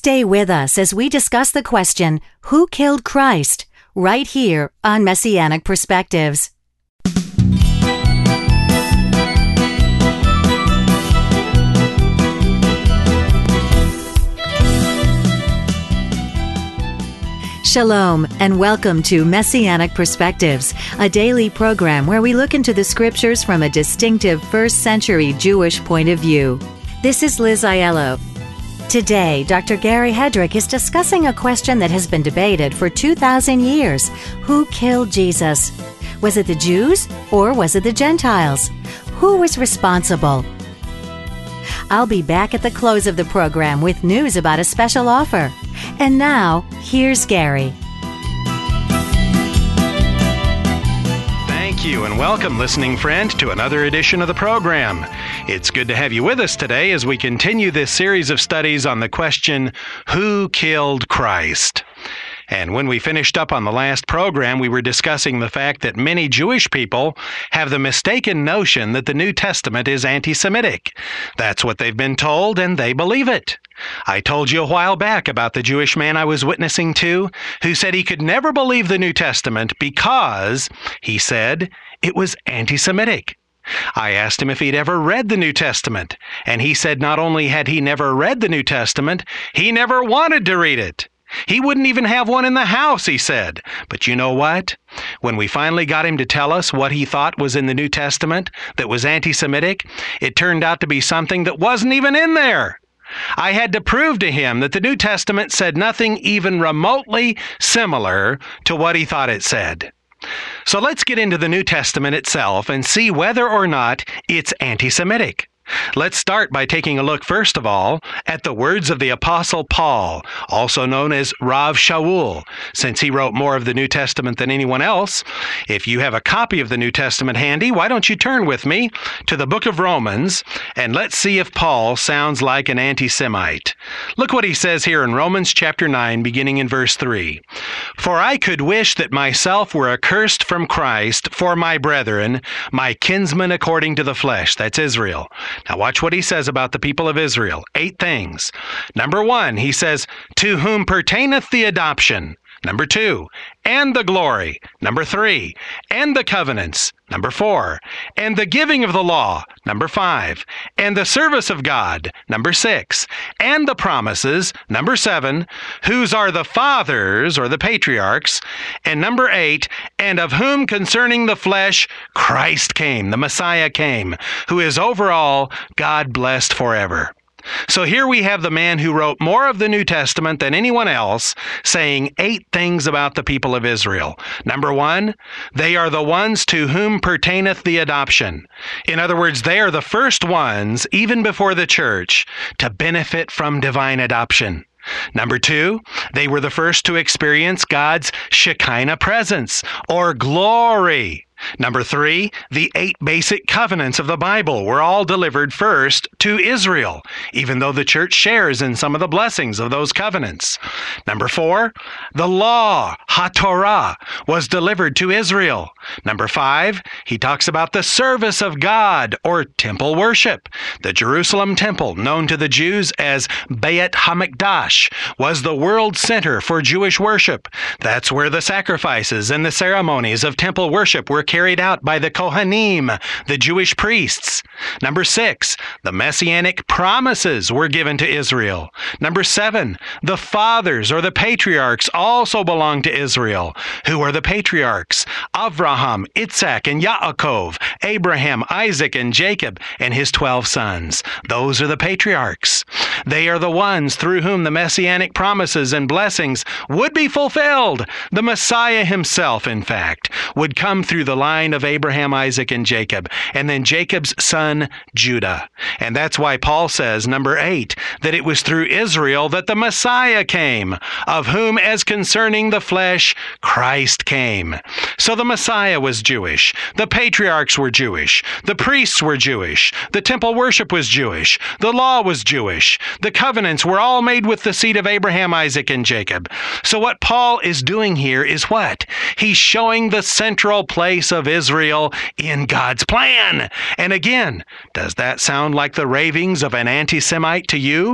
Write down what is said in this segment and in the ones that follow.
Stay with us as we discuss the question, who killed Christ? Right here on Messianic Perspectives. Shalom, and welcome to Messianic Perspectives, a daily program where we look into the scriptures from a distinctive first-century Jewish point of view. This is Liz Aiello. Today, Dr. Gary Hedrick is discussing a question that has been debated for 2,000 years. Who killed Jesus? Was it the Jews or was it the Gentiles? Who was responsible? I'll be back at the close of the program with news about a special offer. And now, here's Gary. Thank you and welcome, listening friend, to another edition of the program. It's good to have you with us today as we continue this series of studies on the question, who killed Christ? And when we finished up on the last program, we were discussing the fact that many Jewish people have the mistaken notion that the New Testament is anti-Semitic. That's what they've been told, and they believe it. I told you a while back about the Jewish man I was witnessing to, who said he could never believe the New Testament because, he said, it was anti-Semitic. I asked him if he'd ever read the New Testament, and he said not only had he never read the New Testament, he never wanted to read it. He wouldn't even have one in the house, he said. But you know what? When we finally got him to tell us what he thought was in the New Testament that was anti-Semitic, it turned out to be something that wasn't even in there. I had to prove to him that the New Testament said nothing even remotely similar to what he thought it said. So let's get into the New Testament itself and see whether or not it's anti-Semitic. Let's start by taking a look, first of all, at the words of the Apostle Paul, also known as Rav Shaul, since he wrote more of the New Testament than anyone else. If you have a copy of the New Testament handy, why don't you turn with me to the book of Romans, and let's see if Paul sounds like an anti-Semite. Look what he says here in Romans chapter 9, beginning in verse 3. For I could wish that myself were accursed from Christ for my brethren, my kinsmen according to the flesh. That's Israel. Now watch what he says about the people of Israel. 8 things. Number 1, he says, to whom pertaineth the adoption. Number 2, and the glory. Number 3, and the covenants. Number 4, and the giving of the law. Number 5, and the service of God. Number 6, and the promises. Number 7, whose are the fathers or the patriarchs. And number 8, and of whom concerning the flesh Christ came, the Messiah came, who is over all, God blessed forever. So here we have the man who wrote more of the New Testament than anyone else, saying 8 things about the people of Israel. Number 1, they are the ones to whom pertaineth the adoption. In other words, they are the first ones, even before the church, to benefit from divine adoption. Number 2, they were the first to experience God's Shekinah presence, or glory. Number 3, the 8 basic covenants of the Bible were all delivered first to Israel, even though the church shares in some of the blessings of those covenants. Number 4, the law, HaTorah, was delivered to Israel. Number 5, he talks about the service of God, or temple worship. The Jerusalem temple, known to the Jews as Beit HaMikdash, was the world center for Jewish worship. That's where the sacrifices and the ceremonies of temple worship were carried out by the Kohanim, the Jewish priests. Number 6, the Messianic promises were given to Israel. Number 7, the fathers or the patriarchs also belong to Israel. Who are the patriarchs? Avraham, Isaac, and Yaakov, Abraham, Isaac, and Jacob, and his 12 sons. Those are the patriarchs. They are the ones through whom the Messianic promises and blessings would be fulfilled. The Messiah himself, in fact, would come through the line of Abraham, Isaac, and Jacob, and then Jacob's son, Judah. And that's why Paul says, number 8, that it was through Israel that the Messiah came, of whom as concerning the flesh, Christ came. So the Messiah was Jewish. The patriarchs were Jewish. The priests were Jewish. The temple worship was Jewish. The law was Jewish. The covenants were all made with the seed of Abraham, Isaac, and Jacob. So what Paul is doing here is what? He's showing the central place of Israel in God's plan. And again, does that sound like the ravings of an anti-Semite to you?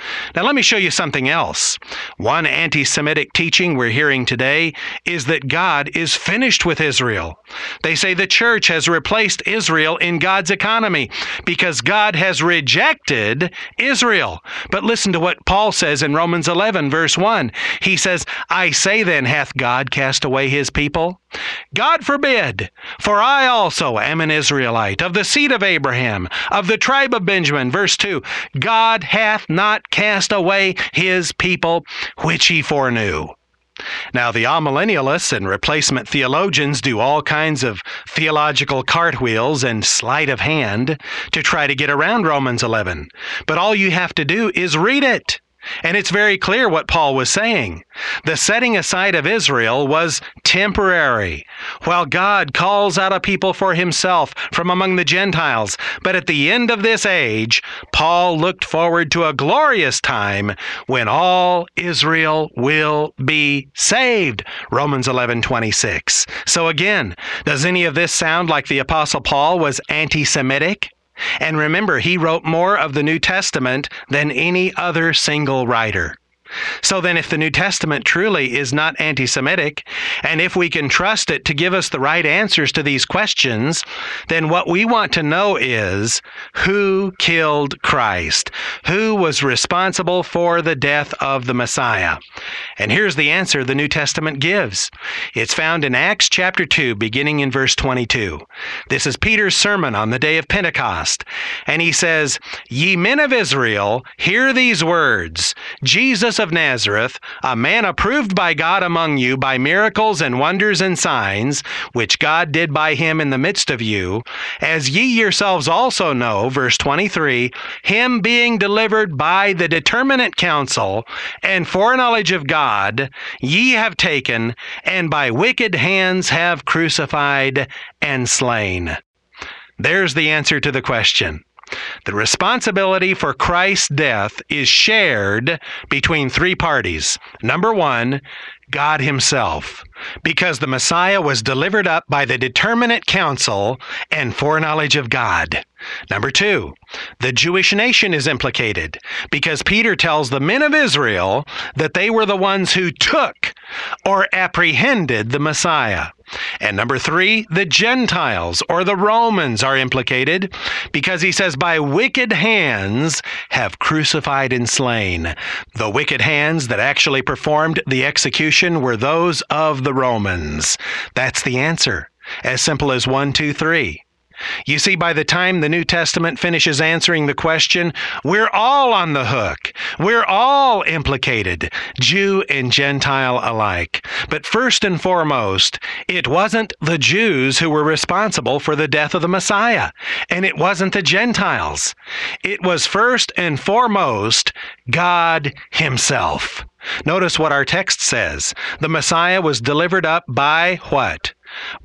Now let me show you something else. One anti-Semitic teaching we're hearing today is that God is finished with Israel. They say the church has replaced Israel in God's economy because God has rejected Israel. But listen to what Paul says in Romans 11, verse 1. He says, I say then, hath God cast away his people? God forbid, for I also am an Israelite, of the seed of Abraham, of the tribe of Benjamin. Verse 2, God hath not cast away his people, which he foreknew. Now, the amillennialists and replacement theologians do all kinds of theological cartwheels and sleight of hand to try to get around Romans 11. But all you have to do is read it. And it's very clear what Paul was saying. The setting aside of Israel was temporary, while God calls out a people for himself from among the Gentiles. But at the end of this age, Paul looked forward to a glorious time when all Israel will be saved. Romans 11:26. So again, does any of this sound like the Apostle Paul was anti-Semitic? And remember, he wrote more of the New Testament than any other single writer. So then if the New Testament truly is not anti-Semitic, and if we can trust it to give us the right answers to these questions, then what we want to know is who killed Christ? Who was responsible for the death of the Messiah? And here's the answer the New Testament gives. It's found in Acts chapter 2, beginning in verse 22. This is Peter's sermon on the day of Pentecost. And he says, Ye men of Israel, hear these words. Jesus of Nazareth, a man approved by God among you by miracles and wonders and signs, which God did by him in the midst of you, as ye yourselves also know, verse 23, him being delivered by the determinate counsel and foreknowledge of God, ye have taken, and by wicked hands have crucified and slain. There's the answer to the question. The responsibility for Christ's death is shared between three parties. Number one, God himself, because the Messiah was delivered up by the determinate counsel and foreknowledge of God. Number two, the Jewish nation is implicated, because Peter tells the men of Israel that they were the ones who took or apprehended the Messiah. And number three, the Gentiles or the Romans are implicated, because he says, by wicked hands have crucified and slain. The wicked hands that actually performed the execution were those of the Romans. That's the answer. As simple as 1, 2, 3. You see, by the time the New Testament finishes answering the question, we're all on the hook. We're all implicated, Jew and Gentile alike. But first and foremost, it wasn't the Jews who were responsible for the death of the Messiah, and it wasn't the Gentiles. It was first and foremost God himself. Notice what our text says. The Messiah was delivered up by what?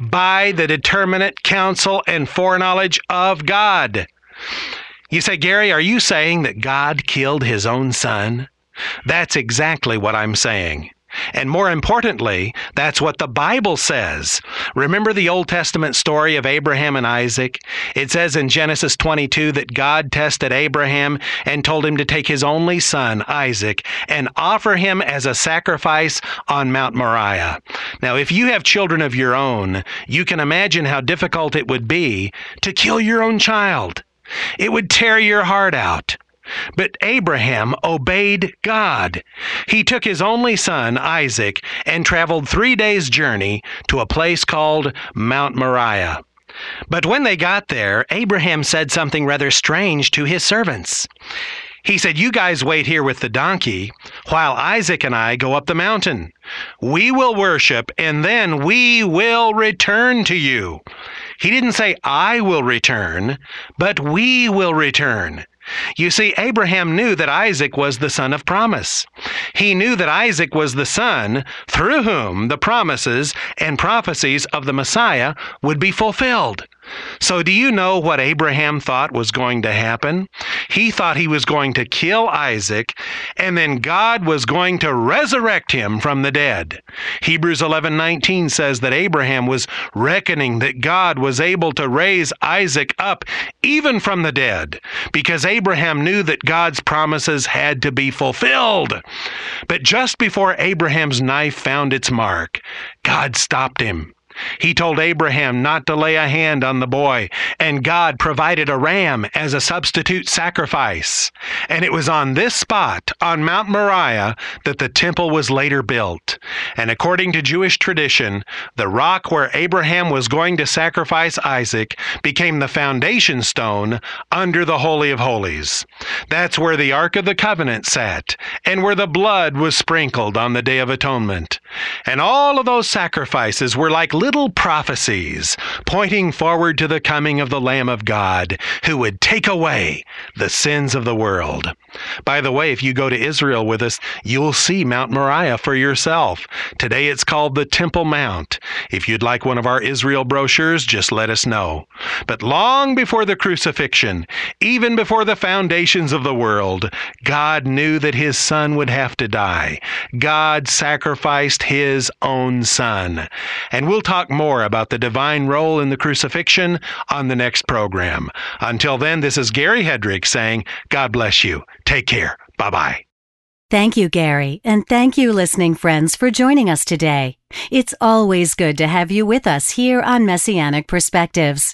By the determinate counsel and foreknowledge of God. You say, Gary, are you saying that God killed his own son? That's exactly what I'm saying. And more importantly, that's what the Bible says. Remember the Old Testament story of Abraham and Isaac? It says in Genesis 22 that God tested Abraham and told him to take his only son, Isaac, and offer him as a sacrifice on Mount Moriah. Now, if you have children of your own, you can imagine how difficult it would be to kill your own child. It would tear your heart out. But Abraham obeyed God. He took his only son, Isaac, and traveled 3 days' journey to a place called Mount Moriah. But when they got there, Abraham said something rather strange to his servants. He said, you guys wait here with the donkey while Isaac and I go up the mountain. We will worship, and then we will return to you. He didn't say, I will return, but we will return. You see, Abraham knew that Isaac was the son of promise. He knew that Isaac was the son through whom the promises and prophecies of the Messiah would be fulfilled. So do you know what Abraham thought was going to happen? He thought he was going to kill Isaac, and then God was going to resurrect him from the dead. Hebrews 11:19 says that Abraham was reckoning that God was able to raise Isaac up even from the dead, because Abraham knew that God's promises had to be fulfilled. But just before Abraham's knife found its mark, God stopped him. He told Abraham not to lay a hand on the boy, and God provided a ram as a substitute sacrifice. And it was on this spot, on Mount Moriah, that the temple was later built. And according to Jewish tradition, the rock where Abraham was going to sacrifice Isaac became the foundation stone under the Holy of Holies. That's where the Ark of the Covenant sat, and where the blood was sprinkled on the Day of Atonement. And all of those sacrifices were like little prophecies pointing forward to the coming of the Lamb of God, who would take away the sins of the world. By the way, if you go to Israel with us, you'll see Mount Moriah for yourself. Today it's called the Temple Mount. If you'd like one of our Israel brochures, just let us know. But long before the crucifixion, even before the foundations of the world, God knew that his son would have to die. God sacrificed his own son. And we'll talk more about the divine role in the crucifixion on the next program. Until then, this is Gary Hedrick saying, God bless you. Take care. Bye-bye. Thank you, Gary, and thank you, listening friends, for joining us today. It's always good to have you with us here on Messianic Perspectives.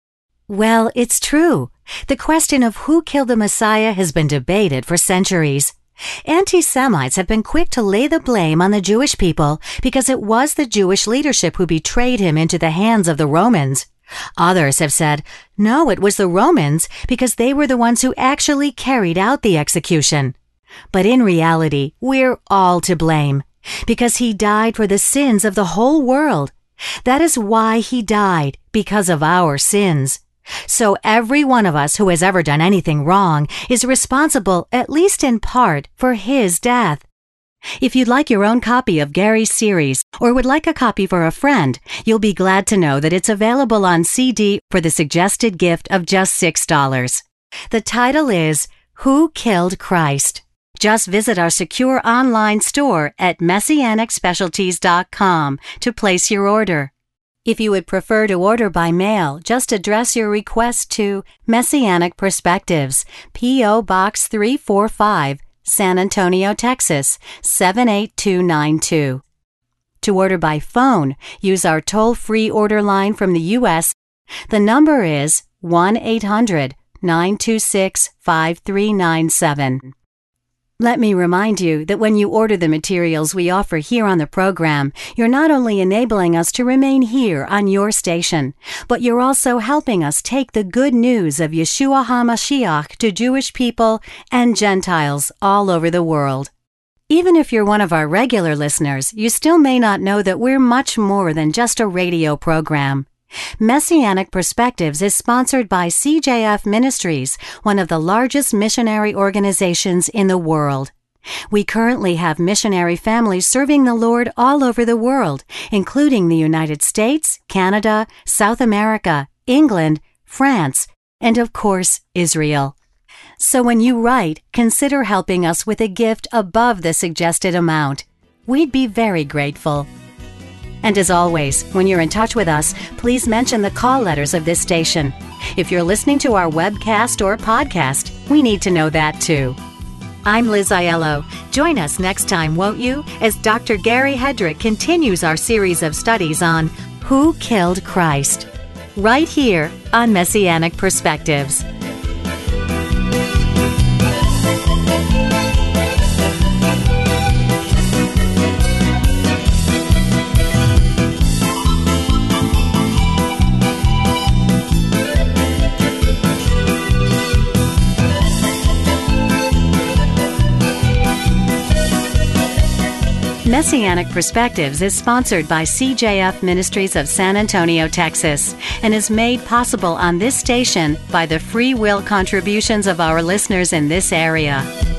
Well, it's true. The question of who killed the Messiah has been debated for centuries. Anti-Semites have been quick to lay the blame on the Jewish people because it was the Jewish leadership who betrayed him into the hands of the Romans. Others have said, no, it was the Romans because they were the ones who actually carried out the execution. But in reality, we're all to blame because he died for the sins of the whole world. That is why he died, because of our sins. So every one of us who has ever done anything wrong is responsible, at least in part, for his death. If you'd like your own copy of Gary's series or would like a copy for a friend, you'll be glad to know that it's available on CD for the suggested gift of just $6. The title is Who Killed Christ? Just visit our secure online store at messianicspecialties.com to place your order. If you would prefer to order by mail, just address your request to Messianic Perspectives, P.O. Box 345, San Antonio, Texas, 78292. To order by phone, use our toll-free order line from the U.S. The number is 1-800-926-5397. Let me remind you that when you order the materials we offer here on the program, you're not only enabling us to remain here on your station, but you're also helping us take the good news of Yeshua HaMashiach to Jewish people and Gentiles all over the world. Even if you're one of our regular listeners, you still may not know that we're much more than just a radio program. Messianic Perspectives is sponsored by CJF Ministries, one of the largest missionary organizations in the world. We currently have missionary families serving the Lord all over the world, including the United States, Canada, South America, England, France, and of course, Israel. So when you write, consider helping us with a gift above the suggested amount. We'd be very grateful. And as always, when you're in touch with us, please mention the call letters of this station. If you're listening to our webcast or podcast, we need to know that too. I'm Liz Aiello. Join us next time, won't you, as Dr. Gary Hedrick continues our series of studies on Who Killed Christ? Right here on Messianic Perspectives. Messianic Perspectives is sponsored by CJF Ministries of San Antonio, Texas, and is made possible on this station by the free will contributions of our listeners in this area.